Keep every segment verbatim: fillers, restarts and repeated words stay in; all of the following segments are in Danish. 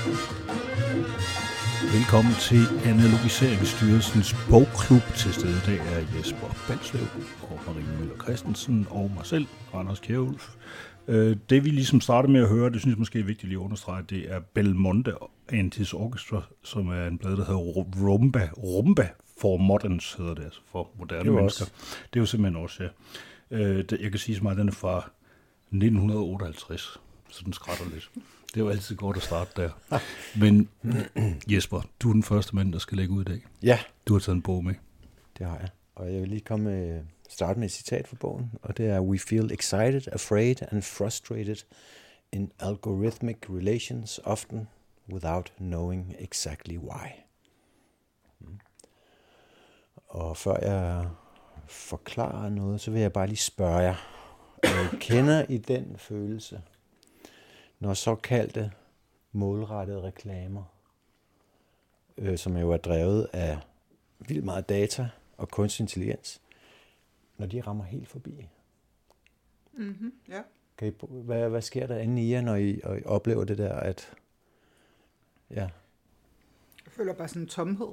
Velkommen til Analogiseringsstyrelsens bogklub. Til stede i dag er Jesper Balslev og Marie Møller Christensen og mig selv, Anders Kjærulf. Det vi ligesom starter med at høre, det synes jeg måske er vigtigt lige at understrege, det er Belmonte and His Orchestra, som er en plade, der hedder Rumba. Rumba for Moderns hedder det, altså for moderne mennesker. Også. Det er jo simpelthen også, ja. Jeg kan sige så meget, at den er fra nitten otteoghalvtreds, så den skrætter lidt. Det er jo altid godt at starte der. Men Jesper, du er den første mand, der skal lægge ud i dag. Ja. Du har taget en bog med. Det har jeg. Og jeg vil lige komme med, starte med et citat fra bogen, og det er: We feel excited, afraid and frustrated in algorithmic relations, often without knowing exactly why. Mm. Og før jeg forklarer noget, så vil jeg bare lige spørge jer, om I kender I den følelse, når såkaldte målrettede reklamer, øh, som jo er drevet af vildt meget data og kunstig intelligens, når de rammer helt forbi? Mm-hmm, ja. Kan I, hvad, hvad sker der inde i jer, når I, og I oplever det der, at... Ja. Jeg føler bare sådan en tomhed.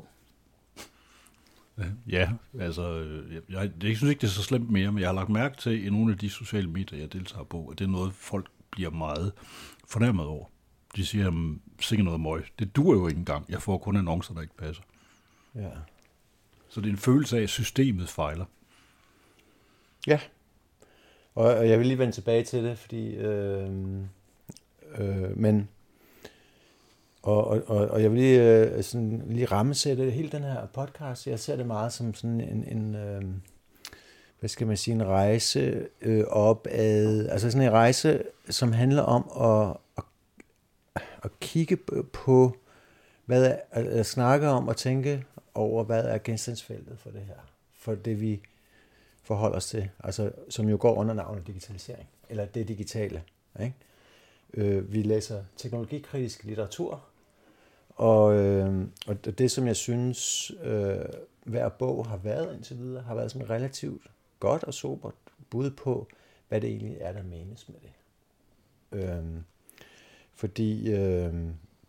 Ja, altså, jeg, jeg, jeg synes ikke, det er så slemt mere, men jeg har lagt mærke til i nogle af de sociale medier, jeg deltager på, at det er noget, folk bliver meget fornærmet over. De siger, sikkert noget møg. Det duer jo ikke engang. Jeg får kun annoncer, der ikke passer. Ja. Så det er en følelse af, at systemet fejler. Ja. Og jeg vil lige vende tilbage til det, fordi... Øh, øh, men... Og, og, og jeg vil lige, øh, sådan, lige rammesætte hele den her podcast. Jeg ser det meget som sådan en... en øh, hvad skal man sige, en rejse øh, op ad, altså sådan en rejse, som handler om at, at, at kigge på, hvad er, at, at snakke om og tænke over, hvad er genstandsfeltet for det her, for det vi forholder os til, altså som jo går under navnet digitalisering, eller det digitale, ikke? Øh, vi læser teknologikritisk litteratur, og, øh, og det, som jeg synes, øh, hver bog har været indtil videre, har været sådan relativt godt og sobert bud på, hvad det egentlig er, der menes med det. Øhm, fordi, øhm,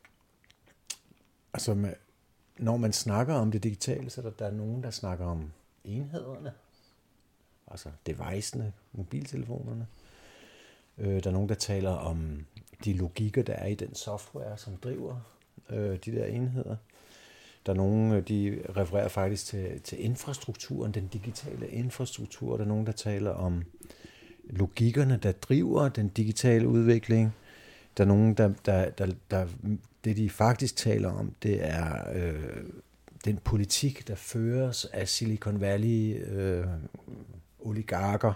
altså, med, når man snakker om det digitale, så er der, der er nogen, der snakker om enhederne, altså devicene, mobiltelefonerne. Øh, der er nogen, der taler om de logikker, der er i den software, som driver øh, de der enheder. Der er nogen, de refererer faktisk til, til infrastrukturen, den digitale infrastruktur. Der er nogen, der taler om logikkerne, der driver den digitale udvikling. Der er nogen, der, der, der, der det de faktisk taler om, det er øh, den politik, der føres af Silicon Valley øh, oligarker.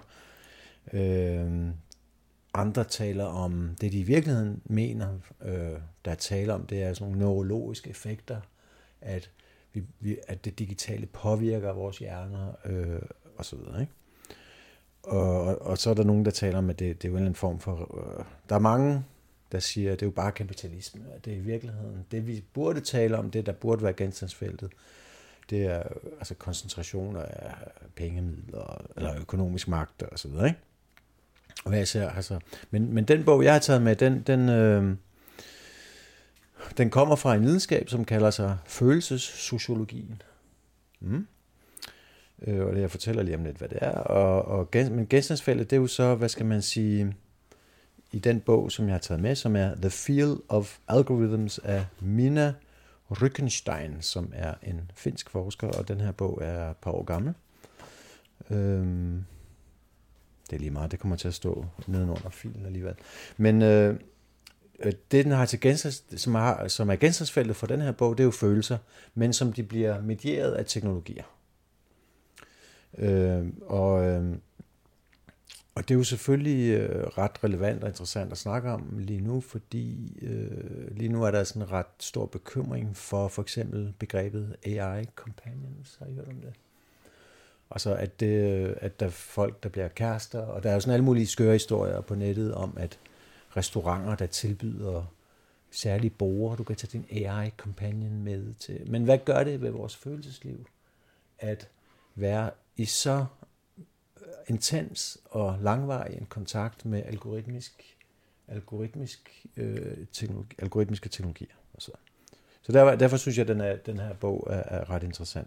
Øh, andre taler om det, de i virkeligheden mener, øh, der taler om, det er sådan nogle neurologiske effekter, at, vi, vi, at det digitale påvirker vores hjerner, øh, og så videre, ikke? Og, og, og så er der nogen, der taler om, at det, det er jo en form for... Øh, der er mange, der siger, at det er jo bare kapitalisme, at det er i virkeligheden. Det, vi burde tale om, det der burde være genstandsfeltet, det er altså koncentration af pengemidler, eller økonomisk magt, og så videre, ikke? Og hvad jeg ser, altså... Men, men den bog, jeg har taget med, den... den øh, Den kommer fra en videnskab, som kalder sig følelsessociologien. Mm. Øh, og det jeg fortæller lige om lidt, hvad det er. Og, og gen, men genstandsfeltet, det er jo så, hvad skal man sige, i den bog, som jeg har taget med, som er The Field of Algorithms af Minna Rückenstein, som er en finsk forsker, og den her bog er et par år gammel. Øhm, det er lige meget, det kommer til at stå nedenunder filen alligevel. Men... Øh, Det, den har til genstands, som, har, som er genstandsfeltet for den her bog, det er jo følelser, men som de bliver medieret af teknologier. Øh, og, øh, og det er jo selvfølgelig øh, ret relevant og interessant at snakke om lige nu, fordi øh, lige nu er der sådan en ret stor bekymring for for eksempel begrebet A I companions. Har I hørt om det? Altså at, det, at der er folk, der bliver kærester, og der er jo sådan alle mulige skøre historier på nettet om, at restauranter, der tilbyder særlige borde, du kan tage din A I-companion med til. Men hvad gør det ved vores følelsesliv? At være i så intens og langvarig en kontakt med algoritmisk algoritmisk, øh, teknologi, algoritmiske teknologier. Og så så der, derfor synes jeg, at den, er, den her bog er, er ret interessant.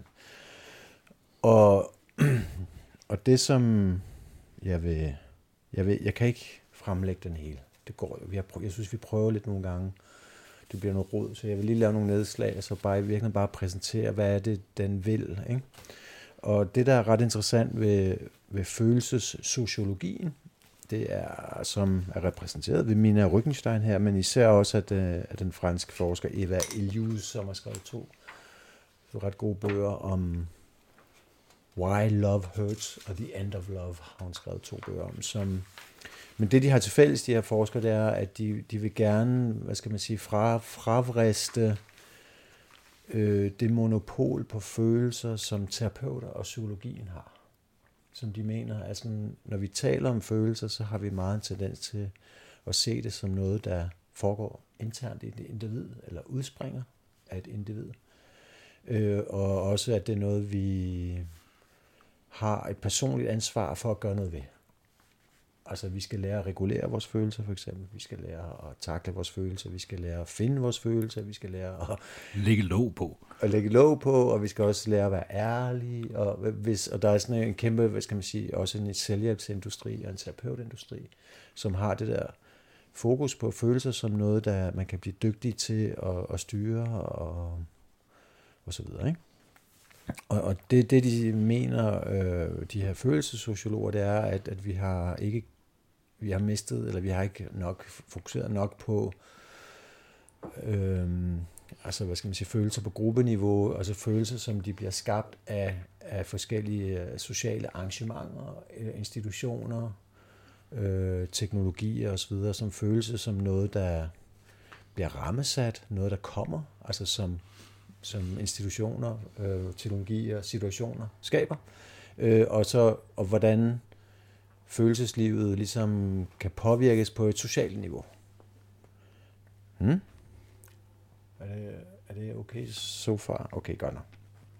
Og, og det, som jeg vil, jeg vil... Jeg kan ikke fremlægge den hele. Det går jo. Vi har prøvet, jeg synes, vi prøver lidt nogle gange. Det bliver noget rod, så jeg vil lige lave nogle nedslag, og så bare virkelig bare præsentere, hvad er det, den vil. Ikke? Og det, der er ret interessant ved, ved følelsessociologien, det er, som er repræsenteret ved Mina Rückenstein her, men især også at, at den franske forsker Eva Illouz, som har skrevet to ret gode bøger om Why Love Hurts og The End of Love, har hun skrevet to bøger om. Som, men det, de har til fælles, de her forskere, det er, at de, de vil gerne, hvad skal man sige, fra, fravriste øh, det monopol på følelser, som terapeuter og psykologien har. Som de mener, at sådan, når vi taler om følelser, så har vi meget en tendens til at se det som noget, der foregår internt i et individ, eller udspringer af et individ. Øh, og også, at det er noget, vi har et personligt ansvar for at gøre noget ved. Altså, vi skal lære at regulere vores følelser, for eksempel. Vi skal lære at takle vores følelser. Vi skal lære at finde vores følelser. Vi skal lære at lægge låg på. At lægge låg på, og vi skal også lære at være ærlige. Og, hvis, og der er sådan en kæmpe, hvad skal man sige, også en selvhjælpsindustri og en terapeutindustri, som har det der fokus på følelser som noget, der man kan blive dygtig til at, at styre og, og så videre, ikke? Og, og det, det, de mener, øh, de her følelsessociologer, det er, at, at vi har ikke, vi har mistet, eller vi har ikke nok fokuseret nok på, øh, altså hvad skal man sige, følelser på gruppeniveau, altså følelser, som de bliver skabt af, af forskellige sociale arrangementer, institutioner, øh, teknologier osv., som følelse som noget, der bliver rammesat, noget, der kommer, altså som som institutioner, øh, teknologier, situationer skaber, øh, og så og hvordan følelseslivet ligesom kan påvirkes på et socialt niveau. Hmm? Er det, er det okay so far? Okay, godt nok.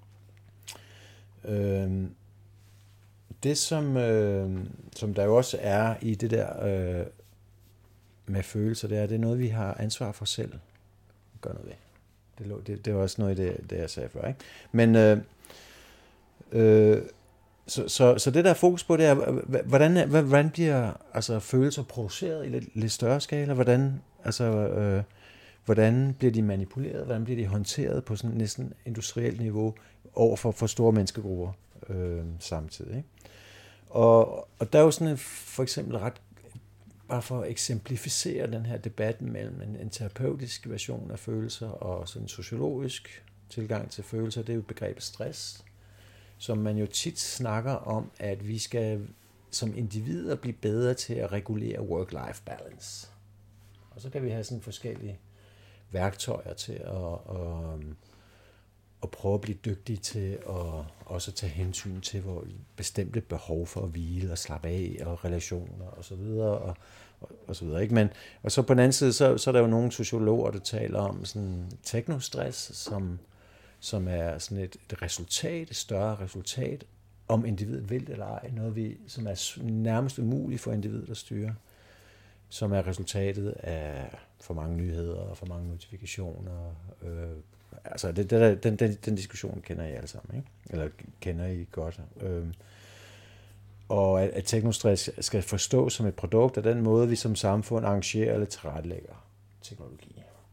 Øh, det som, øh, som der jo også er i det der øh, med følelser, det er, det er noget, vi har ansvar for selv at gøre noget ved. Det, det, det var også noget af det, det, jeg sagde før, ikke? Men øh, øh, så, så, så det der er fokus på, det er, hvordan, hvordan bliver altså, følelser produceret i lidt, lidt større skala? Hvordan, altså, øh, hvordan bliver de manipuleret? Hvordan bliver de håndteret på sådan næsten industrielt niveau over for, for store menneskegrupper øh, samtidig, ikke? Og, og der er jo sådan en, for eksempel ret, bare for at eksemplificere den her debat mellem en, en terapeutisk version af følelser og sådan en sociologisk tilgang til følelser, det er jo begrebet stress, som man jo tit snakker om, at vi skal som individer blive bedre til at regulere work-life balance. Og så kan vi have sådan forskellige værktøjer til at, at, at prøve at blive dygtige til at også tage hensyn til vores bestemte behov for at hvile og slappe af og relationer og så videre og, og, og så videre, ikke? Men og så på den anden side så, så er der jo nogle sociologer, der taler om sådan teknostress, som som er sådan et, et resultat, et større resultat, om individet vil eller ej, noget vi som er nærmest umuligt for individet at styre, som er resultatet af for mange nyheder og for mange notifikationer. Øh, altså det, det der, den, den, den diskussion kender I alle sammen, ikke? Eller kender I godt. Øh, og at, at teknostress skal forstås som et produkt af den måde, vi som samfund arrangerer eller tilrettelægger teknologi.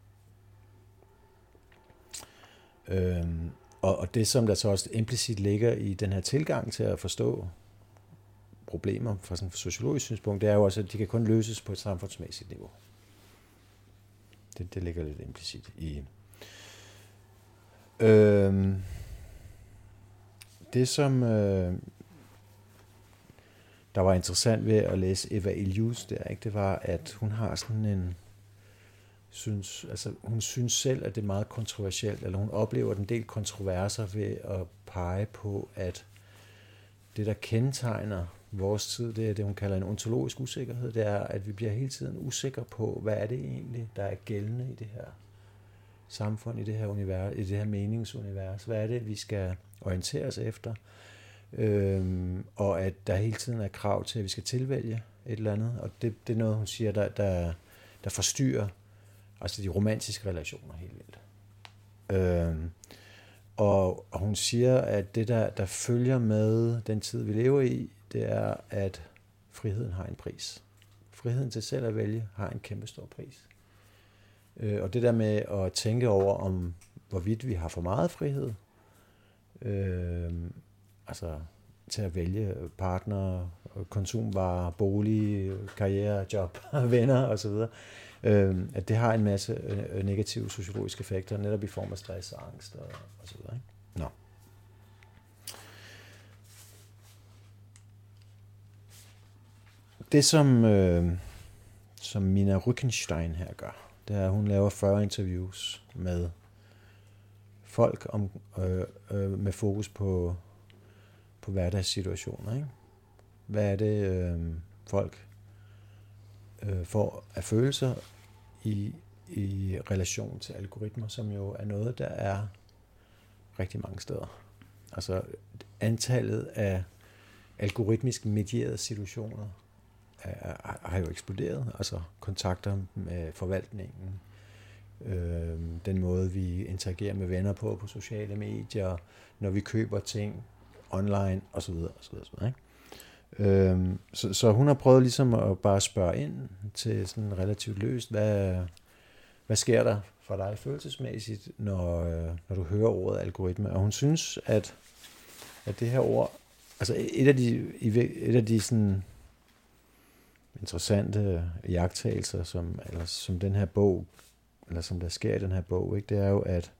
Øhm, og, og det, som der så også implicit ligger i den her tilgang til at forstå problemer fra sådan et sociologisk synspunkt, det er jo også, at de kan kun løses på et samfundsmæssigt niveau. Det, det ligger lidt implicit i. Øhm, det, som øh, der var interessant ved at læse Eva Illouz der, ikke, det var, at hun har sådan en Synes, altså hun synes selv, at det er meget kontroversielt, eller hun oplever en del kontroverser ved at pege på, at det, der kendetegner vores tid, det er det, hun kalder en ontologisk usikkerhed. Det er, at vi bliver hele tiden usikre på, hvad er det egentlig, der er gældende i det her samfund, i det her univers, i det her meningsunivers. Hvad er det, vi skal orientere os efter? Øhm, og at der hele tiden er krav til, at vi skal tilvælge et eller andet. Og det, det er noget, hun siger, der, der der forstyrrer altså de romantiske relationer helt vildt. Øh, og, og hun siger, at det, der, der følger med den tid, vi lever i, det er, at friheden har en pris. Friheden til selv at vælge har en kæmpe stor pris. Øh, og det der med at tænke over, om hvorvidt vi har for meget frihed, øh, altså til at vælge partner, konsumvarer, bolig, karriere, job, venner osv., øh, at det har en masse negative sociologiske effekter, netop i form af stress og angst og, og så videre. Ikke? Nå. Det, som, øh, som Mina Rückenstein her gør, det er, at hun laver fyrre interviews med folk om, øh, øh, med fokus på, på hverdagssituationer. Ikke? Hvad er det, øh, folk øh, får af følelser i, i relation til algoritmer, som jo er noget, der er rigtig mange steder. Altså antallet af algoritmisk medierede situationer er, har jo eksploderet. Altså kontakter med forvaltningen, øh, den måde, vi interagerer med venner på, på sociale medier, når vi køber ting online, osv. osv., osv. Ikke? Øhm, så, så hun har prøvet ligesom at bare spørge ind til sådan relativt løst, hvad, hvad sker der for dig følelsesmæssigt, når, når du hører ordet algoritme. Og hun synes, at, at det her ord, altså et af de, et af de sådan interessante iagttagelser, som, eller som den her bog, eller som der sker i den her bog, ikke, det er jo, at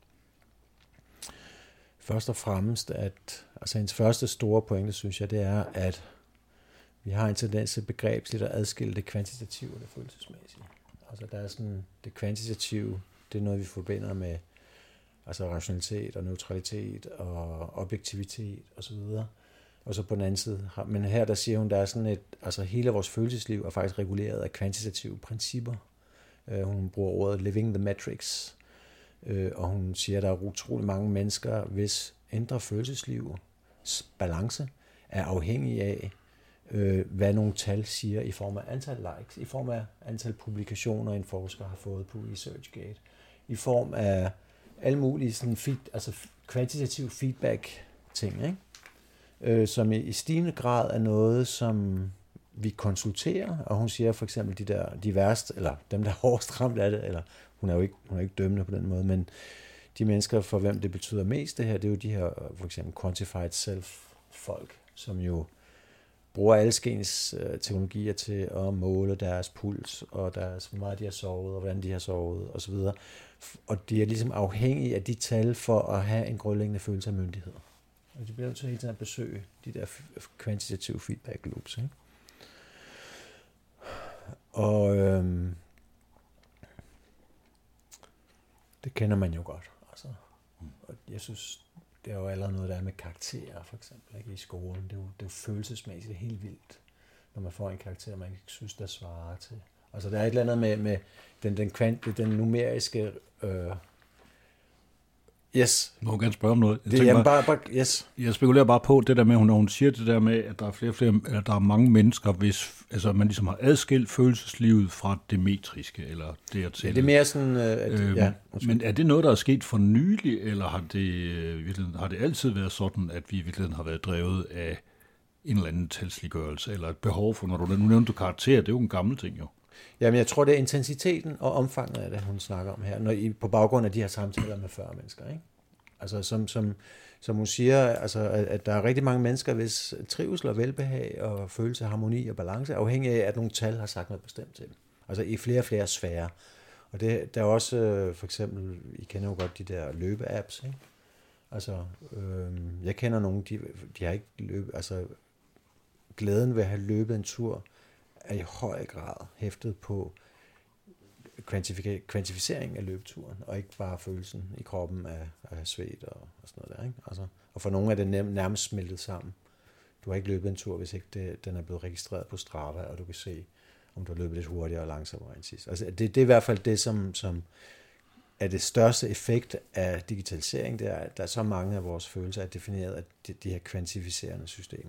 først og fremmest, at altså hendes første store pointe, synes jeg, det er, at vi har en tendens til begrebsligt at adskille det kvantitative og det følelsesmæssige. Altså der er sådan, det kvantitative, det er noget, vi forbinder med altså rationalitet og neutralitet og objektivitet osv. Og så på den anden side, men her der siger hun, der er sådan et, altså hele vores følelsesliv er faktisk reguleret af kvantitative principper. Hun bruger ordet living the metrics, og hun siger, at der er utrolig mange mennesker, hvis indre følelseslivs balance er afhængig af, hvad nogle tal siger i form af antal likes, i form af antal publikationer, en forsker har fået på ResearchGate, i form af alle mulige sådan feed, altså kvantitativ feedback-ting, ikke? Øh, som i stigende grad er noget, som vi konsulterer, og hun siger for eksempel de der de værste, eller dem der er hårdest ramt af det, eller hun er jo ikke, hun er ikke dømmende på den måde, men de mennesker, for hvem det betyder mest det her, det er jo de her for eksempel quantified self-folk, som jo bruger alskens øh, teknologier til at måle deres puls, og deres, hvor meget de har sovet, og hvordan de har sovet, osv. Og de er ligesom afhængige af de tal for at have en grundlæggende følelse af myndighed. Og de bliver jo til hele tiden at besøge de der kvantitative feedback loops. Ikke? Og øhm, det kender man jo godt. Altså. Og jeg synes, det er jo allerede noget, der er med karakterer, for eksempel, ikke? I skolen. Det er, jo, det er jo følelsesmæssigt helt vildt, når man får en karakter, man ikke synes, der svarer til. Altså, der er et eller andet med, med den, den, kvant, den numeriske... Øh, yes. Må jeg gerne spørge om noget? Jeg, det, jamen, bare, bare, yes. jeg spekulerer bare på det der med, når hun siger det der med, at der er flere flere, at der er mange mennesker, hvis altså, man ligesom har adskilt følelseslivet fra det metriske, eller dertil. Ja, det er mere sådan... Øh, at, øh, ja, men er det noget, der er sket for nylig, eller har det, har det altid været sådan, at vi i virkeligheden har været drevet af en eller anden talsliggørelse, eller et behov for, når du nu nævnte karakter, det er jo en gammel ting jo. Jamen, jeg tror, det er intensiteten og omfanget af det, hun snakker om her, når I, på baggrund af de her samtaler med fyrre mennesker, ikke? Altså, som, som, som hun siger, altså, at, at der er rigtig mange mennesker, hvis trivsel og velbehag og følelse af harmoni og balance er afhængig af, at nogle tal har sagt noget bestemt til dem. Altså i flere og flere sfærer. Og det, der er også, øh, for eksempel, I kender jo godt de der løbe-apps, ikke? Altså, øh, jeg kender nogle, de, de har ikke løbet, altså glæden ved at have løbet en tur, er i høj grad hæftet på kvantific- kvantificering af løbeturen, og ikke bare følelsen i kroppen af, af svedt og, og sådan noget der, ikke? Altså, og for nogle er det nærmest smeltet sammen. Du har ikke løbet en tur, hvis ikke det, den er blevet registreret på Strava, og du kan se, om du har løbet lidt hurtigere og langsommere end sidst. Altså, det, det er i hvert fald det, som, som er det største effekt af digitalisering, det er, at der er så mange af vores følelser er defineret af de, de her kvantificerende systemer, ikke?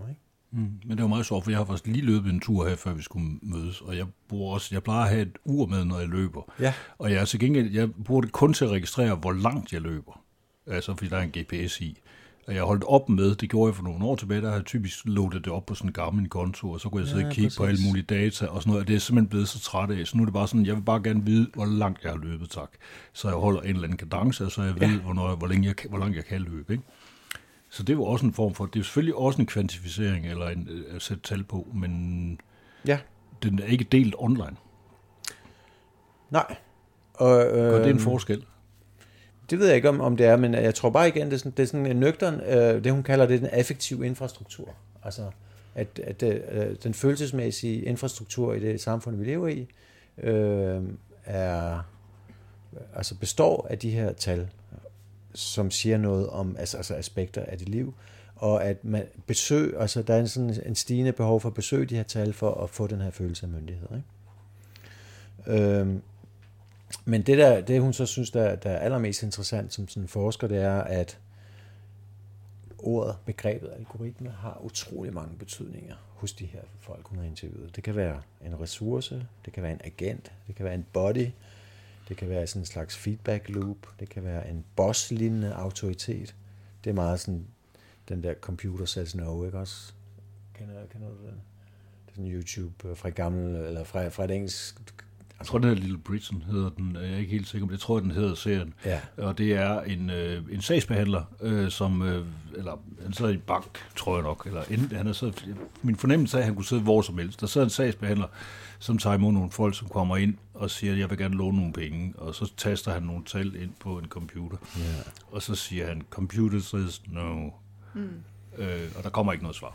Mm, men det var meget sjovt, for jeg har faktisk lige løbet en tur her, før vi skulle mødes, og jeg bruger også, jeg plejer at have et ur med, når jeg løber. Ja. Og jeg er til gengæld, jeg bruger det kun til at registrere, hvor langt jeg løber. Altså, fordi der er en G P S i. Og jeg holdt op med, det gjorde jeg for nogle år tilbage, der har jeg typisk loadet det op på sådan en gammel konto, og så kunne jeg sidde ja, og kigge præcis. på alle mulige data og sådan noget, og det er simpelthen blevet så træt af. Så nu er det bare sådan, jeg vil bare gerne vide, hvor langt jeg har løbet, tak. Så jeg holder en eller anden kadence, så jeg ved, ja. hvornår, hvor, længe jeg, hvor langt jeg kan løbe, ikke? Så det er jo også en form for, det er selvfølgelig også en kvantificering, eller en, at sætte tal på, men ja. den er ikke delt online. Nej. Og, øh, og det er en forskel. Det ved jeg ikke, om, om det er, men jeg tror bare igen, det er sådan, det er sådan en nøgtern, øh, det hun kalder det den affektive infrastruktur. Altså, at, at øh, den følelsesmæssige infrastruktur i det samfund, vi lever i, øh, er, altså består af de her tal, som siger noget om altså, altså aspekter af dit liv, og at man besøg, altså der er en, sådan en stigende behov for at besøge de her tal, for at få den her følelse af myndighed. Ikke? Øhm, men det, der, det hun så synes, der, der er allermest interessant som sådan en forsker, det er, at ordet, begrebet algoritme, har utrolig mange betydninger hos de her folk, hun har interviewet. Det kan være en ressource, det kan være en agent, det kan være en body, det kan være sådan en slags feedback loop, det kan være en boss-lignende autoritet. Det er meget sådan, den der computer says no, ikke også? Kender, kender du den? Det er sådan YouTube fra gammel, eller fra, fra et engelsk... Jeg tror, den her Little Britain hedder den, jeg er ikke helt sikker, men jeg tror, den hedder serien. Ja. Og det er en, øh, en sagsbehandler, øh, som, øh, eller han sidder i en bank, tror jeg nok, eller inden, han er så, min fornemmelse er, at han kunne sidde hvor som helst. Der sidder en sagsbehandler, som tager imod nogle folk, som kommer ind og siger, at jeg vil gerne låne nogle penge, og så taster han nogle tal ind på en computer. Yeah. Og så siger han, computer says no. Mm. Øh, og der kommer ikke noget svar.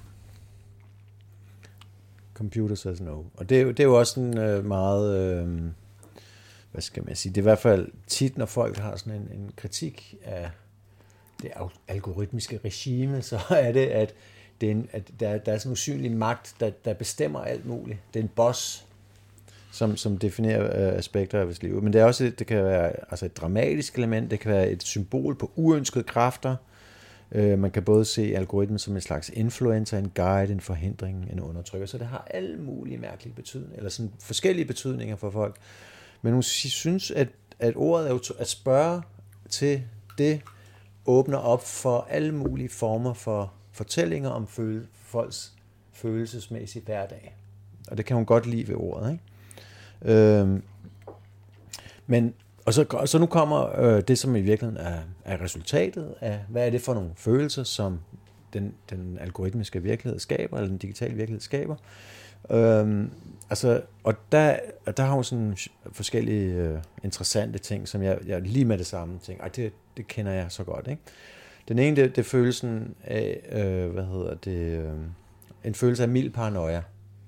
Computer says no. Og det er jo, det er jo også sådan øh, meget, øh, hvad skal man sige, det er i hvert fald tit, når folk har sådan en, en kritik af det algoritmiske regime, så er det, at, det er en, at der, der er sådan en usynlig magt, der, der bestemmer alt muligt. Det er en boss, som, som definerer øh, aspekter af vores liv. Men det er også, det kan være altså et dramatisk element, det kan være et symbol på uønskede kræfter. Øh, man kan både se algoritmen som en slags influencer, en guide, en forhindring, en undertrykker. Så det har alle mulige mærkelige betydninger, eller sådan forskellige betydninger for folk. Men hun synes, at, at ordet er jo at spørge til det, åbner op for alle mulige former for fortællinger om føle, folks følelsesmæssige hverdag. Og det kan hun godt lide ved ordet, ikke? Øhm, men, og så, og så nu kommer øh, det, som i virkeligheden er, er resultatet af, hvad er det for nogle følelser, som den, den algoritmiske virkelighed skaber, eller den digitale virkelighed skaber. Øhm, altså, og der, og der har hun sådan forskellige øh, interessante ting, som jeg, jeg lige med det samme tænker, ej, det, det kender jeg så godt, ikke? Den ene, det, det er følelsen af, øh, hvad hedder det, øh, en følelse af mild paranoia.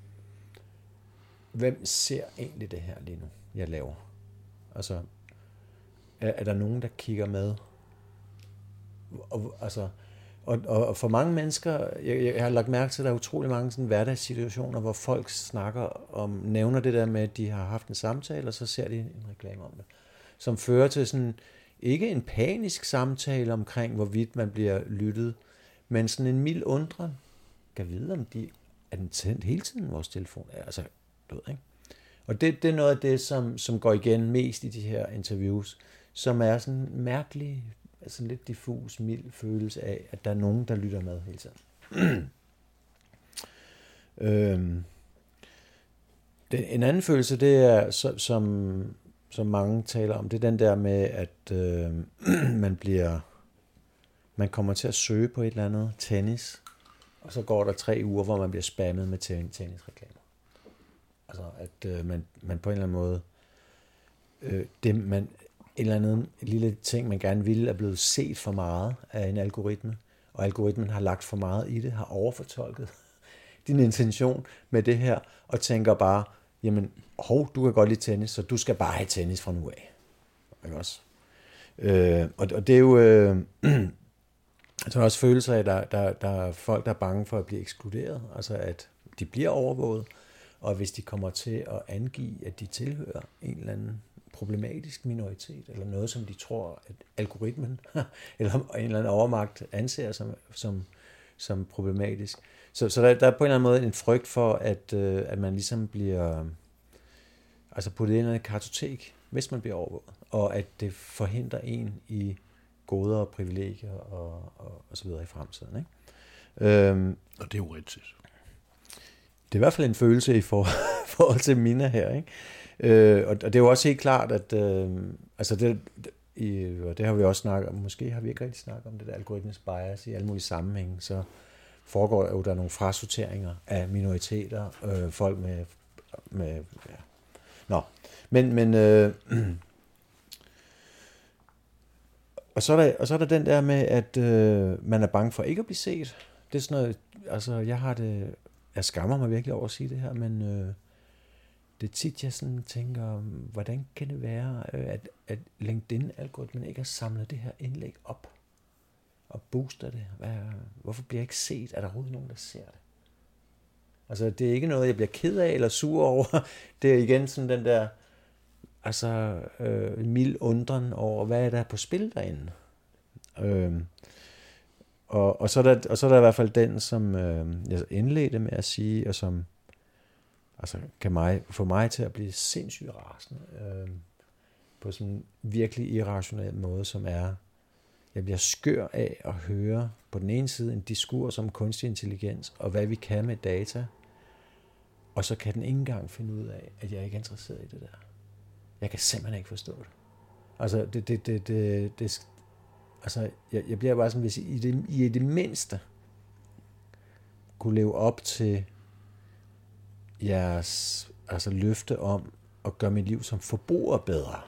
Hvem ser egentlig det her lige nu, jeg laver? Altså, er, er der nogen, der kigger med? Og, altså, og, og for mange mennesker, jeg, jeg har lagt mærke til, at der er utrolig mange sådan hverdagssituationer, hvor folk snakker om, nævner det der med, at de har haft en samtale, og så ser de en reklame om det, som fører til sådan, ikke en panisk samtale omkring, hvorvidt man bliver lyttet, men sådan en mild undren. Kan vide, om de er den tændt hele tiden, vores telefon er. Altså, du ved, ikke? Og det, det er noget af det, som, som går igen mest i de her interviews, som er sådan en mærkelig, altså lidt diffus, mild følelse af, at der er nogen, der lytter med hele tiden. øhm. det, en anden følelse, det er, så, som, som mange taler om, det er den der med, at øh, man bliver, man kommer til at søge på et eller andet tennis, og så går der tre uger, hvor man bliver spammet med tennisreklamer. Altså, at øh, man, man på en eller anden måde, øh, det man, en eller anden lille ting, man gerne ville, er blevet set for meget af en algoritme, og algoritmen har lagt for meget i det, har overfortolket din intention med det her, og tænker bare, jamen, hov, du kan godt lide tennis, så du skal bare have tennis fra nu af. Ikke også? Øh, og, og det er jo, øh, så er også følelser af, at der, der, der er folk, der er bange for at blive ekskluderet, altså at de bliver overvåget, og hvis de kommer til at angive, at de tilhører en eller anden problematisk minoritet, eller noget, som de tror, at algoritmen, eller en eller anden overmagt anser som, som som problematisk. Så, så der, der er på en eller anden måde en frygt for, at, øh, at man ligesom bliver altså puttet ind i et kartotek, hvis man bliver overvåget, og at det forhindrer en i goder og privilegier og, og, og så videre i fremtiden. Ikke? Øhm, og det er jo rigtigt. Det er i hvert fald en følelse i for, forhold til Mina her. Ikke? Øh, og, og det er jo også helt klart, at øh, altså det, i, og det har vi også snakket om, måske har vi ikke rigtig snakket om det der algoritmisk bias i alle mulige sammenhænge, så foregår jo der nogle frasorteringer af minoriteter, øh, folk med, med ja. Nå, men, men øh, og, så er der, og så er der den der med, at øh, man er bange for ikke at blive set. Det er sådan noget, altså jeg har det, jeg skammer mig virkelig over at sige det her, men øh, det er tit, jeg sådan tænker, hvordan kan det være, øh, at, at LinkedIn-algoritmen ikke har samlet det her indlæg op og booster det? Hvad, hvorfor bliver jeg ikke set? Er der overhovedet nogen, der ser det? Altså, det er ikke noget, jeg bliver ked af eller sur over. Det er igen sådan den der, altså, øh, mild undren over, hvad er der på spil derinde? Øh, og, og, så er der, og så er der i hvert fald den, som øh, jeg indledte med at sige, og som altså, kan mig, få mig til at blive sindssygt rasende, øh, på sådan en virkelig irrationel måde, som er, jeg bliver skør af at høre på den ene side en diskurs om kunstig intelligens, og hvad vi kan med data, og så kan den ikke engang finde ud af, at jeg ikke er interesseret i det der. Jeg kan simpelthen ikke forstå det. Altså, det, det, det, det, det altså, jeg, jeg bliver bare sådan, hvis I det, I det mindste kunne leve op til jeres altså, løfte om at gøre mit liv som forbruger bedre.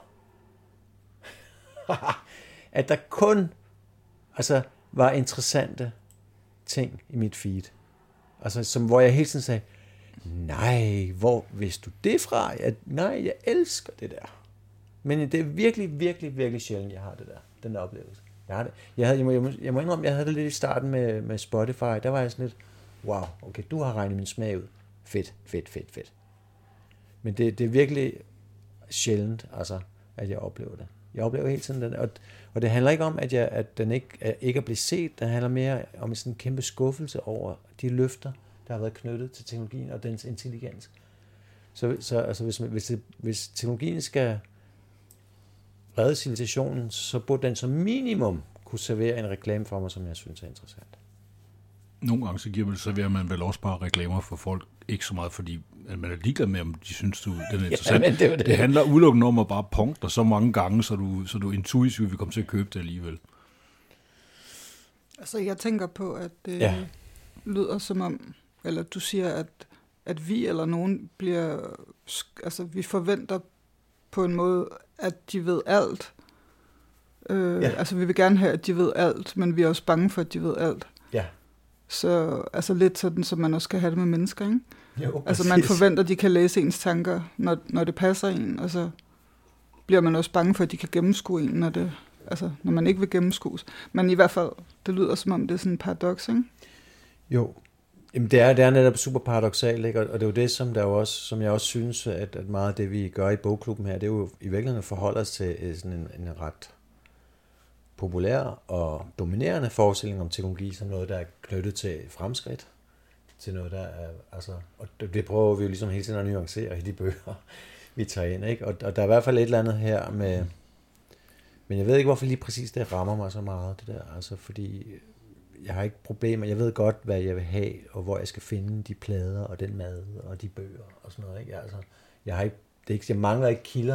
At der kun altså, var interessante ting i mit feed. Altså, som, hvor jeg hele tiden sagde, nej, hvor vidste du det fra? Jeg, nej, jeg elsker det der. Men det er virkelig, virkelig, virkelig sjældent, jeg har det der, den der oplevelse. Jeg, har det. Jeg, havde, jeg, må, jeg, må, jeg må indrømme, jeg havde det lidt i starten med, med Spotify. Der var jeg sådan lidt, wow, okay, du har regnet min smag ud. Fedt, fedt, fedt, fedt. Men det, det er virkelig sjældent, altså, at jeg oplever det. Jeg oplever hele tiden den, og, og det handler ikke om, at, jeg, at den ikke, at ikke er blevet set. Det handler mere om sådan en kæmpe skuffelse over de løfter, der har været knyttet til teknologien og dens intelligens. Så, så altså, hvis, hvis, det, hvis teknologien skal redde civilisationen, så burde den som minimum kunne servere en reklame for mig, som jeg synes er interessant. Nogle gange så giver man, serverer man vel også bare reklamer for folk, ikke så meget, fordi at man er ligeglad med, om de synes, du, den er interessant. Ja, det, det. det handler udelukkende om at bare punkte dig så mange gange, så du, så du intuitivt vil komme til at købe det alligevel. Altså, jeg tænker på, at det ja. lyder som om, eller du siger, at, at vi eller nogen bliver, altså vi forventer på en måde, at de ved alt. Øh, ja. Altså, vi vil gerne have, at de ved alt, men vi er også bange for, at de ved alt. Ja. Så altså lidt sådan, som man også skal have det med mennesker, ikke? Jo, altså man forventer, at de kan læse ens tanker, når, når det passer en, og så bliver man også bange for, at de kan gennemskue en, når, det, altså, når man ikke vil gennemskues. Men i hvert fald, det lyder som om, det er sådan en paradoks, ikke? Jo, jamen det er, det er netop super paradoksalt, ikke? Og det er jo det, som, der jo også, som jeg også synes, at, at meget af det, vi gør i bogklubben her, det er jo i virkeligheden at forholde os til sådan en, en ret populær og dominerende forestilling om teknologi som noget, der er knyttet til fremskridt, til noget, der er, altså, og det, det prøver vi jo ligesom hele tiden at nuancere i de bøger, vi tager ind, ikke? Og, og der er i hvert fald et eller andet her med, men jeg ved ikke, hvorfor lige præcis det rammer mig så meget, det der, altså, fordi jeg har ikke problemer, jeg ved godt, hvad jeg vil have, og hvor jeg skal finde de plader, og den mad, og de bøger, og sådan noget, ikke? Altså, jeg har ikke, det er ikke, jeg mangler ikke kilder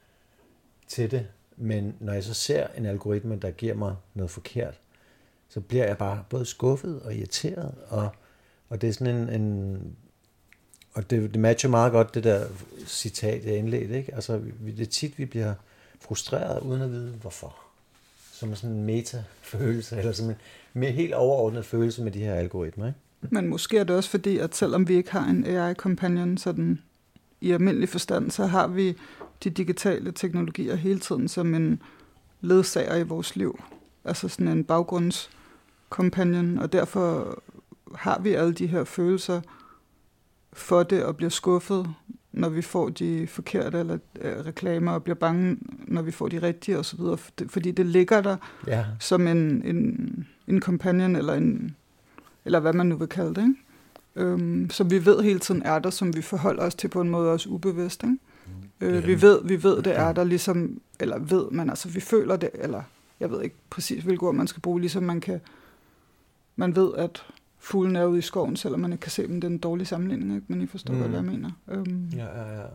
til det, men når jeg så ser en algoritme, der giver mig noget forkert, så bliver jeg bare både skuffet og irriteret, og, og det er sådan en, en og det, det matcher meget godt det der citat, jeg indledte, ikke? Altså, vi, det er tit, vi bliver frustreret, uden at vide, hvorfor. Som sådan en meta-følelse, eller som en mere helt overordnet følelse med de her algoritmer, ikke? Men måske er det også fordi, at selvom vi ikke har en A I-companion, sådan i almindelig forstand, så har vi de digitale teknologier hele tiden som en ledsager i vores liv. Altså sådan en baggrundskompagnon, og derfor har vi alle de her følelser for det, og bliver skuffet, når vi får de forkerte eller øh, reklamer, og bliver bange, når vi får de rigtige osv., fordi det ligger der ja. som en, en, en companion eller en, eller hvad man nu vil kalde det, ikke? Øhm, som vi ved hele tiden er der, som vi forholder os til på en måde også ubevidst, ikke? Mm. Øh, vi ved, vi ved, det er der ligesom, eller ved man, altså vi føler det, eller jeg ved ikke præcis, hvilke ord man skal bruge, ligesom man kan, man ved, at fuglen er ude i skoven, selvom man ikke kan se dem, det er en dårlig sammenligning, ikke? Men I forstår, mm. hvad jeg mener. Øhm. Ja, ja, ja.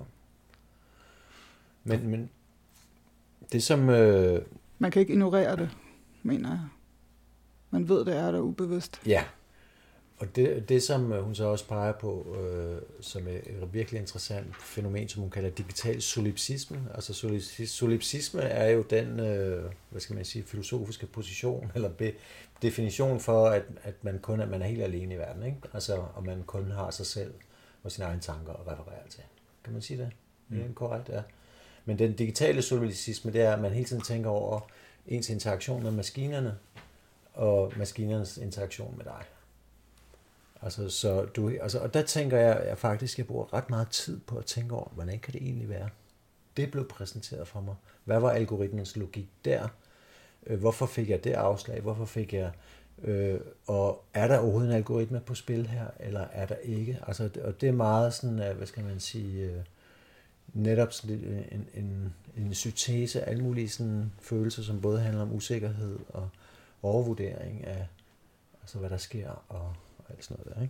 Men, men det som... Øh... Man kan ikke ignorere det, mener jeg. Man ved, det er der ubevidst. Ja, og det, det som hun så også peger på, øh, som er et virkelig interessant fænomen, som hun kalder digital solipsisme. Altså solipsisme er jo den, øh, hvad skal man sige, filosofiske position, eller be, definition for, at, at man kun at man er helt alene i verden, ikke? Altså, og man kun har sig selv og sine egne tanker at referere til. Kan man sige det? Mm. Det er korrekt, ja. Men den digitale solipsisme, det er, at man hele tiden tænker over ens interaktion med maskinerne, og maskinernes interaktion med dig. Altså, så du, altså, og der tænker jeg, jeg faktisk, jeg bruger ret meget tid på at tænke over, hvordan kan det egentlig være? Det blev præsenteret for mig. Hvad var algoritmens logik der? Hvorfor fik jeg det afslag? Hvorfor fik jeg... Øh, og er der overhovedet en algoritme på spil her, eller er der ikke? Altså, og det er meget sådan, hvad skal man sige, netop sådan en, en, en syntese af alle mulige sådan følelser, som både handler om usikkerhed og overvurdering af, altså hvad der sker, og, og alt sådan noget der, ikke?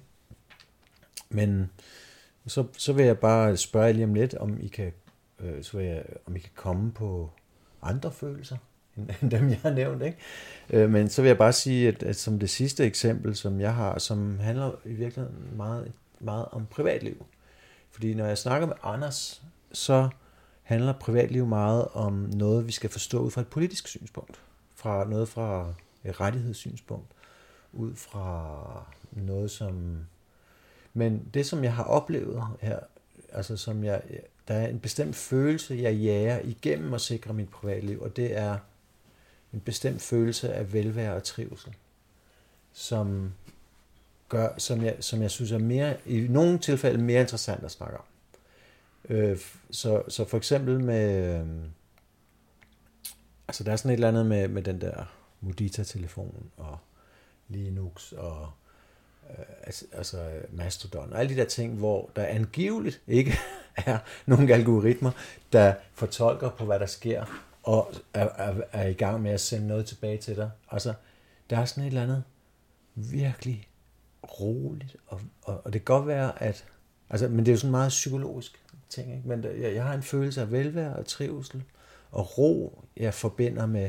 Men så, så vil jeg bare spørge lige om lidt, om I kan, øh, så vil jeg, om I kan komme på andre følelser, end dem jeg har nævnt, ikke? Øh, men så vil jeg bare sige, at, at som det sidste eksempel, som jeg har, som handler i virkeligheden meget, meget om privatliv. Fordi når jeg snakker med Anders, så handler privatliv meget om noget, vi skal forstå ud fra et politisk synspunkt. Fra noget fra et rettighedssynspunkt. Ud fra noget, som... Men det, som jeg har oplevet her, altså som jeg... Der er en bestemt følelse, jeg jager igennem at sikre mit privatliv, og det er en bestemt følelse af velvære og trivsel, som gør, som jeg, som jeg synes er mere, i nogle tilfælde mere interessant at snakke om. Øh, så, så for eksempel med, øh, altså der er sådan et eller andet med, med den der Mudita-telefon og Linux og øh, altså, altså Mastodon og alle de der ting, hvor der angiveligt ikke er nogle algoritmer, der fortolker på, hvad der sker, og er, er, er i gang med at sende noget tilbage til dig. Altså, der er sådan et eller andet virkelig roligt, og, og, og det kan godt være, at, altså, men det er jo sådan meget psykologisk ting, ikke? Men jeg, jeg har en følelse af velvære og trivsel, og ro, jeg forbinder med,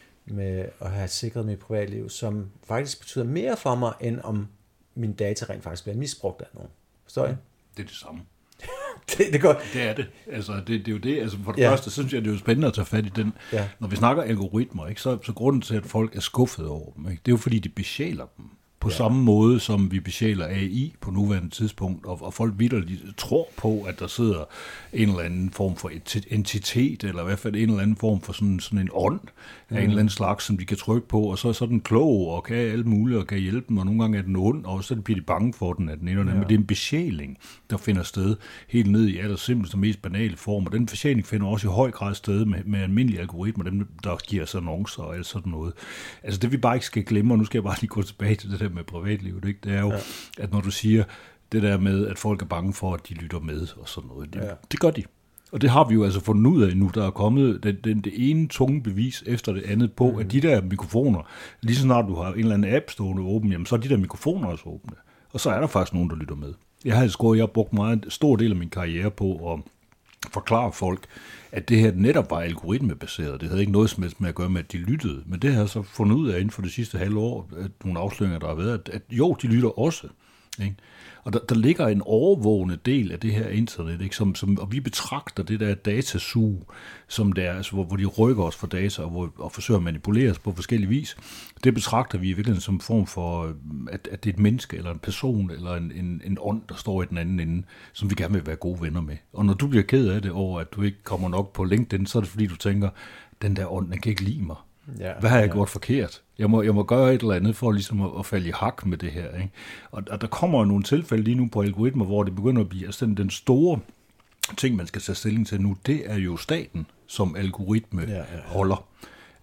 med at have sikret mit privatliv, som faktisk betyder mere for mig, end om min data rent faktisk bliver misbrugt af nogen. Forstår I? Det er det samme. det, det, går. det er det. Altså, det, det er jo det. Altså, for det ja. første, synes jeg, det er jo spændende at tage fat i den. Ja. Når vi snakker algoritmer, ikke, så, så grunden til, at folk er skuffet over dem, ikke, det er jo fordi, de besjæler dem. På ja. samme måde, som vi besjæler A I på nuværende tidspunkt, og, og folk vitterligt tror på, at der sidder en eller anden form for entitet, eller i hvert fald en eller anden form for sådan, sådan en ånd af mm. en eller anden slags, som de kan trykke på, og så, så er den klog, og kan alt muligt, og kan hjælpe dem, og nogle gange er den ond, og så bliver de bange for den, at den ene eller anden. Ja. Men det er en besjæling, der finder sted helt ned i aller simpleste og mest banale form, og den besjæling finder også i høj grad sted med, med almindelige algoritmer, dem der giver sig annoncer og alt sådan noget. Altså det vi bare ikke skal glemme, og nu skal jeg bare lige gå tilbage til det der med privatlivet, ikke? Det er jo, ja. at når du siger det der med, at folk er bange for, at de lytter med og sådan noget, det, ja. det gør de. Og det har vi jo altså fundet ud af nu, der er kommet den, den, det ene tunge bevis efter det andet på, mm. at de der mikrofoner, lige så snart du har en eller anden app stående åben, jamen så er de der mikrofoner også åbne. Og så er der faktisk nogen, der lytter med. Jeg har skåret, jeg har brugt meget stor del af min karriere på at forklare folk, at det her netop var algoritmebaseret. Det havde ikke noget som helst med at gøre med, at de lyttede. Men det har jeg så fundet ud af inden for det sidste halve år, at nogle afsløringer, der har været, at, at jo, de lytter også. Ikke? Og der, der ligger en overvågende del af det her internet, ikke? Som, som, og vi betragter det der datasug, som det er, altså, hvor, hvor de rykker os for data og, hvor, og forsøger at manipulere os på forskellige vis. Det betragter vi i virkeligheden som en form for, at, at det er et menneske eller en person eller en, en, en ånd, der står i den anden ende, som vi gerne vil være gode venner med. Og når du bliver ked af det over, at du ikke kommer nok på LinkedIn, så er det fordi, du tænker, den der ånd, den kan ikke lide mig. Ja, hvad har jeg ja. gjort forkert? Jeg må, jeg må gøre et eller andet for ligesom at, at falde i hak med det her. Ikke? Og, og der kommer jo nogle tilfælde lige nu på algoritmer, hvor det begynder at blive altså den, den store ting, man skal tage stilling til nu, det er jo staten som algoritme ja, ja, ja. holder.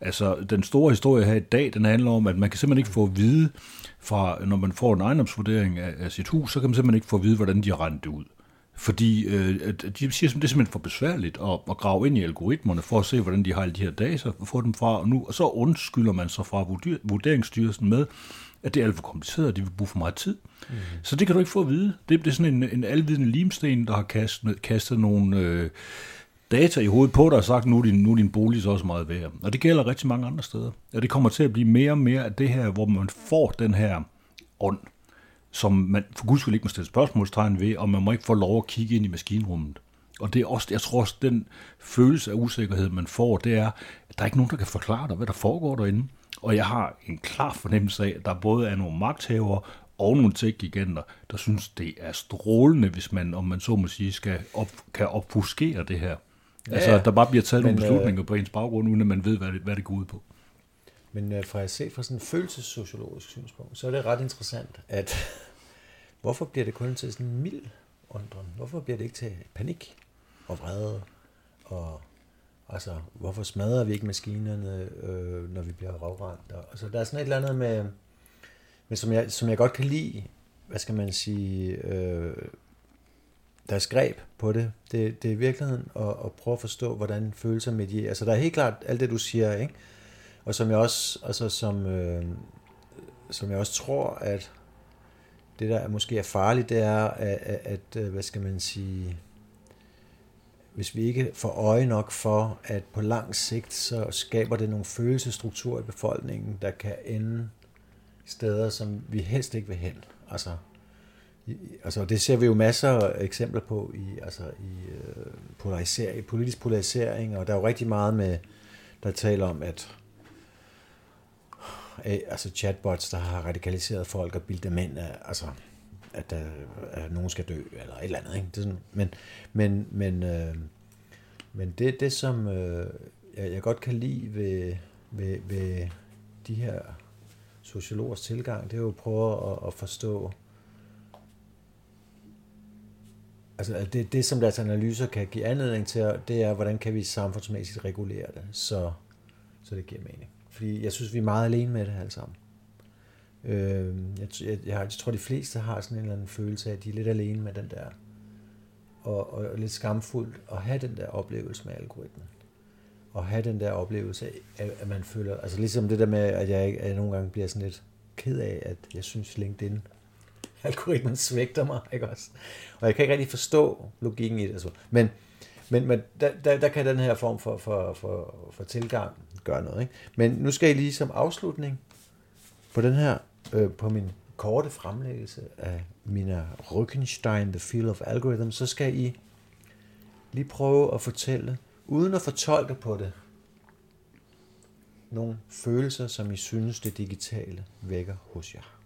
Altså, den store historie her i dag, den handler om, at man kan simpelthen ikke få at vide, fra, når man får en ejendomsvurdering af, af sit hus, så kan man simpelthen ikke få at vide, hvordan de har regnet det ud. Fordi øh, de siger, at det er simpelthen for besværligt at, at grave ind i algoritmerne, for at se, hvordan de har alle de her data, og få dem fra, og, nu, og så undskylder man sig fra vurderingsstyrelsen med, at det er alt for kompliceret, og de vil bruge for meget tid. Mm. Så det kan du ikke få at vide. Det, det er sådan en, en alvidende limsten, der har kastet, kastet nogle øh, data i hovedet på dig og sagt, nu er, din, nu er din bolig så også meget værd. Og det gælder rigtig mange andre steder. Og det kommer til at blive mere og mere af det her, hvor man får den her ånd, som man for guds skyld ikke må stille spørgsmålstegn ved, og man må ikke få lov at kigge ind i maskinrummet. Og det er også, jeg tror også, den følelse af usikkerhed, man får, det er, at der er ikke nogen, der kan forklare dig, hvad der foregår derinde. Og jeg har en klar fornemmelse af, at der både er nogle magthavere og nogle tech-giganter, der synes, det er strålende, hvis man, om man så må sige, skal op, kan opfuskere det her. Ja, altså, at der bare bliver taget men, nogle beslutninger øh, på ens baggrund, uden at man ved, hvad det, hvad det går ud på. Men øh, fra at se fra sådan en følelsessociologisk synspunkt, så er det ret interessant, at hvorfor bliver det kun til sådan en mild undren? Hvorfor bliver det ikke til panik og vrede? Og altså, hvorfor smadrer vi ikke maskinerne, øh, når vi bliver røvrendt? Altså, der er sådan et eller andet med, med som, jeg, som jeg godt kan lide, hvad skal man sige, øh, der er greb på det. Det, det er i virkeligheden at, at prøve at forstå, hvordan følelser medierer. Altså, der er helt klart alt det, du siger, ikke? Og som jeg også, altså, som, øh, som jeg også tror, at det, der måske er farligt, det er, at, at, at hvad skal man sige, hvis vi ikke får øje nok for, at på lang sigt, så skaber det nogle følelsesstrukturer i befolkningen, der kan ende steder, som vi helst ikke vil hen. Altså, i, altså det ser vi jo masser af eksempler på i, altså i øh, polarisering, politisk polarisering, og der er jo rigtig meget med, der taler om, at øh, altså chatbots, der har radikaliseret folk og bildet dem ind, altså at, der, at nogen skal dø, eller et eller andet. Ikke? Det er sådan, men men, men, øh, men det, det, som øh, jeg, jeg godt kan lide ved, ved, ved de her sociologers tilgang, det er jo at prøve at, at forstå, altså det, det, som deres analyser kan give anledning til, det er, hvordan kan vi samfundsmæssigt regulere det, så, så det giver mening. Fordi jeg synes, vi er meget alene med det alle sammen. Øh, jeg, jeg, jeg tror, de fleste har sådan en eller anden følelse af, at de er lidt alene med den der, og, og lidt skamfuldt at have den der oplevelse med algoritmen. Og have den der oplevelse af, at man føler, altså ligesom det der med, at jeg, at jeg nogle gange bliver sådan lidt ked af, at jeg synes LinkedIn algoritmen svigter mig, ikke også? Og jeg kan ikke rigtig forstå logikken i det. Altså. Men, men, men der, der, der kan den her form for, for, for, for tilgang gøre noget. Ikke? Men nu skal jeg lige som afslutning på den her, øh, på min korte fremlæggelse af Mina Rückenstein, The Field of Algorithm, så skal I lige prøve at fortælle, uden at fortolke på det, nogle følelser, som I synes, det digitale vækker hos jer.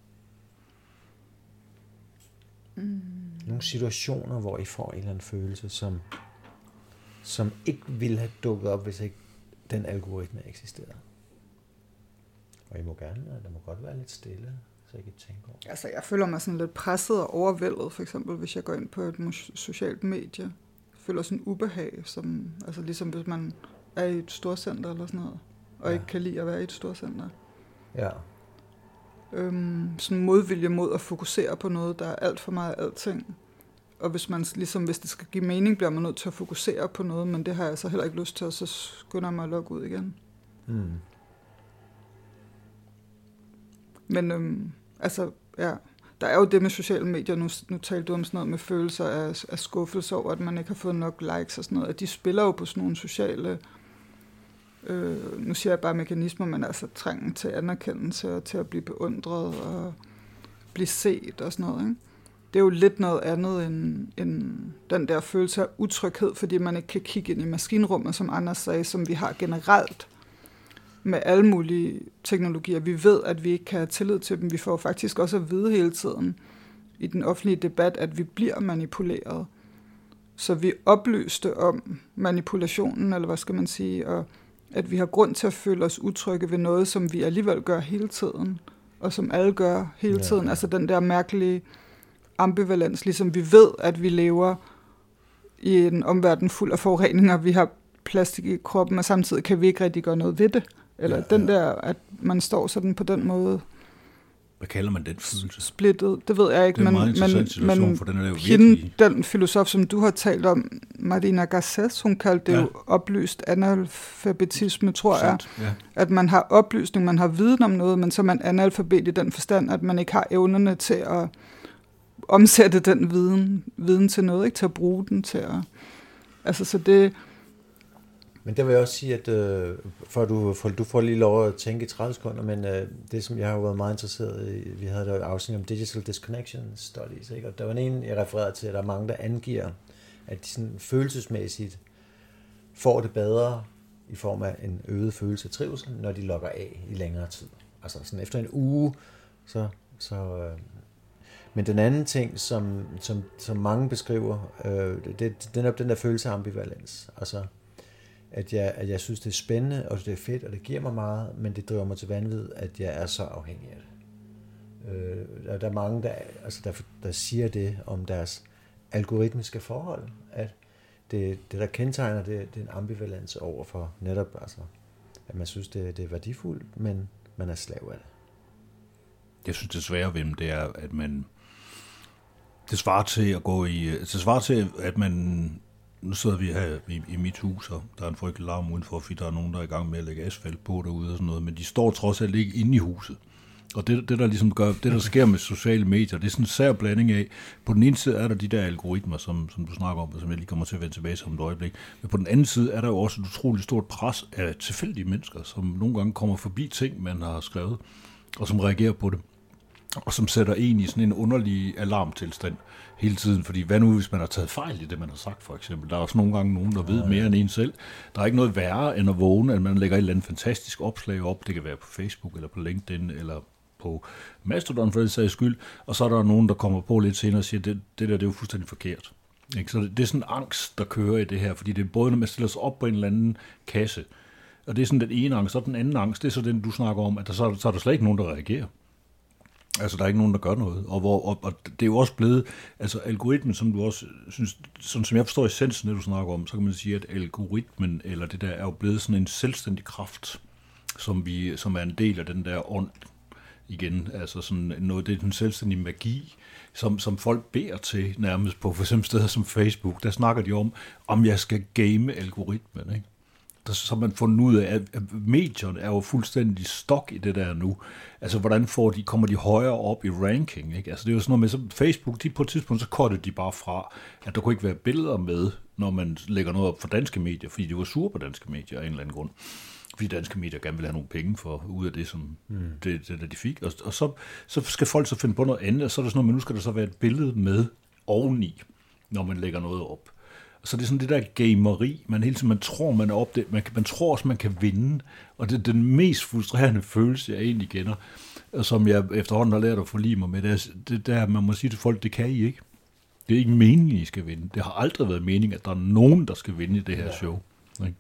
Mm. Nogle situationer, hvor I får en eller anden følelse, som, som ikke ville have dukket op, hvis ikke den algoritme eksisterede. Og I må gerne, der må godt være lidt stille, så I kan tænke over. Altså, jeg føler mig sådan lidt presset og overvældet, for eksempel, hvis jeg går ind på et socialt medie. Jeg føler sådan ubehag, som, altså ligesom hvis man er i et storcenter eller sådan noget, og ja. ikke kan lide at være i et storcenter. Ja. Øhm, sådan modvilje mod at fokusere på noget, der er alt for meget af alting. Og hvis man ligesom, hvis det skal give mening, bliver man nødt til at fokusere på noget, men det har jeg så heller ikke lyst til, og så skynder jeg mig at logge ud igen. Mm. Men øhm, altså, ja, der er jo det med sociale medier, nu, nu talte du om sådan noget med følelser af, af skuffelse over, at man ikke har fået nok likes og sådan noget, at de spiller jo på sådan nogle sociale, øh, nu siger jeg bare mekanismer, men altså trængen til anerkendelse og til at blive beundret og blive set og sådan noget, ikke? Det er jo lidt noget andet end, end den der følelse af utryghed, fordi man ikke kan kigge ind i maskinrummet, som Anders sagde, som vi har generelt med alle mulige teknologier. Vi ved, at vi ikke kan have tillid til dem. Vi får faktisk også at vide hele tiden i den offentlige debat, at vi bliver manipuleret. Så vi oplyste om manipulationen, eller hvad skal man sige, og at vi har grund til at føle os utrygge ved noget, som vi alligevel gør hele tiden, og som alle gør hele tiden. Ja. Altså den der mærkelige ambivalens, ligesom vi ved, at vi lever i en omverden fuld af forureninger, vi har plastik i kroppen, og samtidig kan vi ikke rigtig gøre noget ved det. Eller ja, den ja. der, at man står sådan på den måde. Hvad kalder man den følelse? Splittet, det ved jeg ikke. Det er en men, meget interessant men, situation, men for den er jo hende, virkelig... den filosof, som du har talt om, Marina Garcés, hun kaldte det ja. jo oplyst analfabetisme, tror Sandt, jeg. Ja. At man har oplysning, man har viden om noget, men så er man analfabet i den forstand, at man ikke har evnerne til at omsætte den viden, viden til noget, ikke til at bruge den til at... Altså, så det... Men der vil jeg også sige, at øh, for du, for du får lige lov at tænke i tredive sekunder, men øh, det, som jeg har været meget interesseret i, vi havde der et afsnit om Digital Disconnection Studies, ikke? Og der var en, jeg refererede til, at der er mange, der angiver, at de sådan følelsesmæssigt får det bedre i form af en øget følelse af trivsel, når de logger af i længere tid. Altså sådan efter en uge, så... så øh, men den anden ting, som, som, som mange beskriver, øh, det, det er den der følelse af ambivalens. Altså, at jeg, at jeg synes, det er spændende, og det er fedt, og det giver mig meget, men det driver mig til vanvid, at jeg er så afhængig af det. Øh, der, der er mange, der, altså der, der siger det om deres algoritmiske forhold, at det, det der kendetegner, det, det er en ambivalens over for netop, altså, at man synes, det, det er værdifuldt, men man er slave af det. Jeg synes, det svære ved dem, det er, at man... Det svarer til at gå i... Det svarer til, at man... Nu sidder vi her i, i mit hus, og der er en frygtelig larm udenfor, fordi der er nogen, der er i gang med at lægge asfalt på derude og sådan noget, men de står trods alt ikke inde i huset. Og det, det der ligesom gør, det der sker med sociale medier, det er sådan en sær blanding af, på den ene side er der de der algoritmer, som, som du snakker om, og som jeg lige kommer til at vende tilbage til om et øjeblik, men på den anden side er der jo også et utroligt stort pres af tilfældige mennesker, som nogle gange kommer forbi ting, man har skrevet, og som reagerer på det, og som sætter en i sådan en underlig alarmtilstand hele tiden, fordi hvad nu, hvis man har taget fejl i det, man har sagt, for eksempel. Der er også nogle gange nogen, der ved mere end en selv. Der er ikke noget værre end at vågne, at man lægger et eller andet fantastisk opslag op. Det kan være på Facebook, eller på LinkedIn, eller på Mastodon for det sags skyld, og så er der nogen, der kommer på lidt senere og siger, det, det der, det er jo fuldstændig forkert. Ikke? Så det, det er sådan en angst, der kører i det her, fordi det er både, når man stiller sig op på en eller anden kasse, og det er sådan den ene angst, og den anden angst, det er så den, du snakker om, at der, så, så er der slet ikke nogen, der reagerer. Altså, der er ikke nogen, der gør noget. Og, hvor, og, og det er jo også blevet, altså algoritmen, som du også synes, sådan som jeg forstår essensen, det du snakker om, så kan man sige, at algoritmen, eller det der, er jo blevet sådan en selvstændig kraft, som, vi, som er en del af den der ånd igen. Altså sådan noget, det er en selvstændig magi, som, som folk beder til nærmest på for eksempel steder som Facebook. Der snakker de om, om jeg skal game algoritmen, ikke? Så man fundet ud af, at medierne er jo fuldstændig stok i det der nu. Altså, hvordan får de, kommer de højere op i ranking, ikke? Altså, det er jo sådan noget med, så Facebook, de på et tidspunkt, så kortede de bare fra, at der kunne ikke være billeder med, når man lægger noget op for danske medier, fordi de var sure på danske medier af en eller anden grund. Fordi danske medier gerne vil have nogle penge for, ud af det, som mm. det, det, det, de fik. Og, og så, så skal folk så finde på noget andet, og så er det sådan noget, men nu skal der så være et billede med oveni, når man lægger noget op. Så det er sådan det der gameri, man hele tiden, man tror, man er op det, man, man tror også, man kan vinde, og det er den mest frustrerende følelse, jeg egentlig kender, og som jeg efterhånden har lært at forlige mig med, det er, det der, man må sige til folk, det kan I ikke. Det er ikke meningen, I skal vinde. Det har aldrig været meningen, at der er nogen, der skal vinde i det her ja. show. Ikke?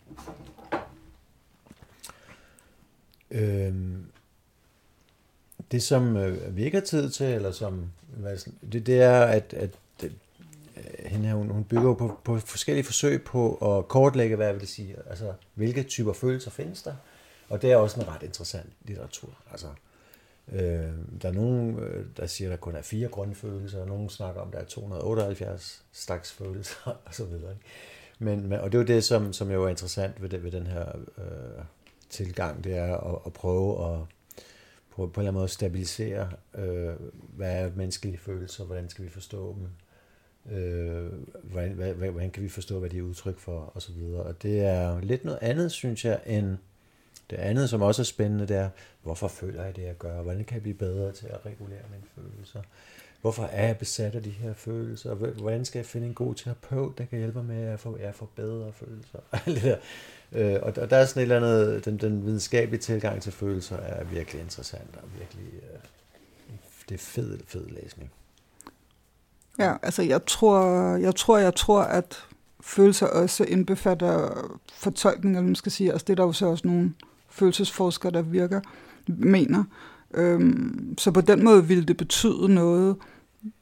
Øhm, det, som øh, vi ikke har tid til, eller som, hvad, det, det er, at, at hende her, hun, hun bygger på, på forskellige forsøg på at kortlægge, hvad jeg vil sige, altså hvilke typer følelser findes der, og det er også en ret interessant litteratur. Altså, øh, der er nogen, der siger, at der kun er fire grundfølelser, og nogen snakker om, at der er to hundrede og otteoghalvfjerds slags følelser, og så videre. Men, og det er jo det, som, som jo er interessant ved, det, ved den her øh, tilgang, det er at, at prøve at på, på en eller anden måde stabilisere, øh, hvad er menneskelige følelser, hvordan skal vi forstå dem, Øh, hvordan, hvordan, hvordan kan vi forstå, hvad de er udtryk for, og så videre. Og det er lidt noget andet, synes jeg, end det andet, som også er spændende, det er, hvorfor føler jeg det, jeg gør? Hvordan kan jeg blive bedre til at regulere mine følelser? Hvorfor er jeg besat af de her følelser? Hvordan skal jeg finde en god terapeut, der kan hjælpe mig med at få, at få bedre følelser? øh, og, og der er sådan et eller andet, den, den videnskabelige tilgang til følelser er virkelig interessant, og virkelig, øh, det er fed, fed læsning. Ja, altså jeg tror, jeg tror, jeg tror, at følelser også indbefatter fortolkning, eller man skal sige, altså det er der jo så også nogle følelsesforskere, der virker, mener. Øhm, så på den måde ville det betyde noget,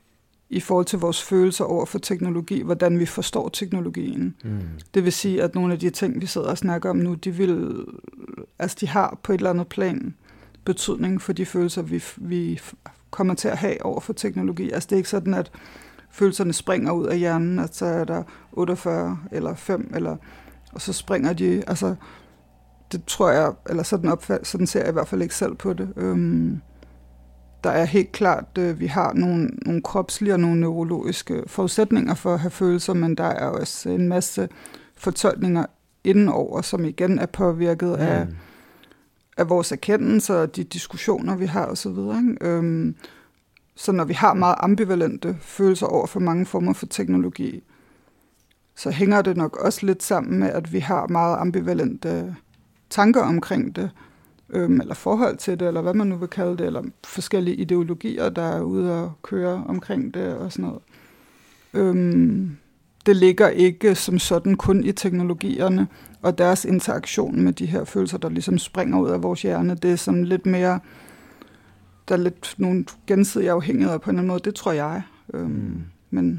i forhold til vores følelser over for teknologi, hvordan vi forstår teknologien. Mm. Det vil sige, at nogle af de ting, vi sidder og snakker om nu, de vil, altså de har på et eller andet plan betydning for de følelser, vi, vi kommer til at have over for teknologi. Altså det er ikke sådan, at følelserne springer ud af hjernen, at så er der otteogfyrre eller fem, eller, og så springer de, altså det tror jeg, eller sådan, opfald, sådan ser jeg i hvert fald ikke selv på det. Øhm, der er helt klart, øh, vi har nogle, nogle kropslige og nogle neurologiske forudsætninger for at have følelser, men der er også en masse fortolkninger indenover, som igen er påvirket mm. af, af vores erkendelser og de diskussioner, vi har osv. Øhm, så når vi har meget ambivalente følelser over for mange former for teknologi, så hænger det nok også lidt sammen med, at vi har meget ambivalente tanker omkring det, øhm, eller forhold til det, eller hvad man nu vil kalde det, eller forskellige ideologier, der er ude og køre omkring det og sådan noget. Øhm, det ligger ikke som sådan kun i teknologierne og deres interaktion med de her følelser, der ligesom springer ud af vores hjerne. Det er sådan lidt mere, der er lidt nogle gensidige afhængigheder på en eller anden måde. Det tror jeg. Øhm, mm. Men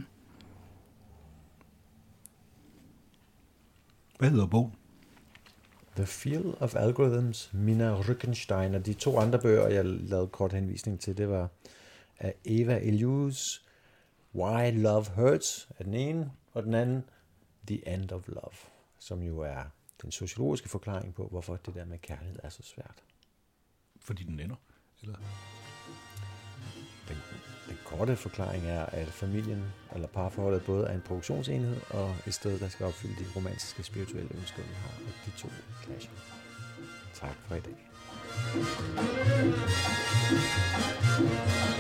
hvad hedder bogen? The Field of Algorithms, Mina Rückenstein, og de to andre bøger, jeg lavede kort henvisning til, det var af Eva Illouz, Why Love Hurts, er den ene, og den anden, The End of Love, som jo er den sociologiske forklaring på, hvorfor det der med kærlighed er så svært. Fordi den ender? Eller? Den, den korte forklaring er, at familien eller parforholdet både er en produktionsenhed og et sted, der skal opfylde de romantiske spirituelle ønsker, vi har, og de to clasher. Tak for i dag.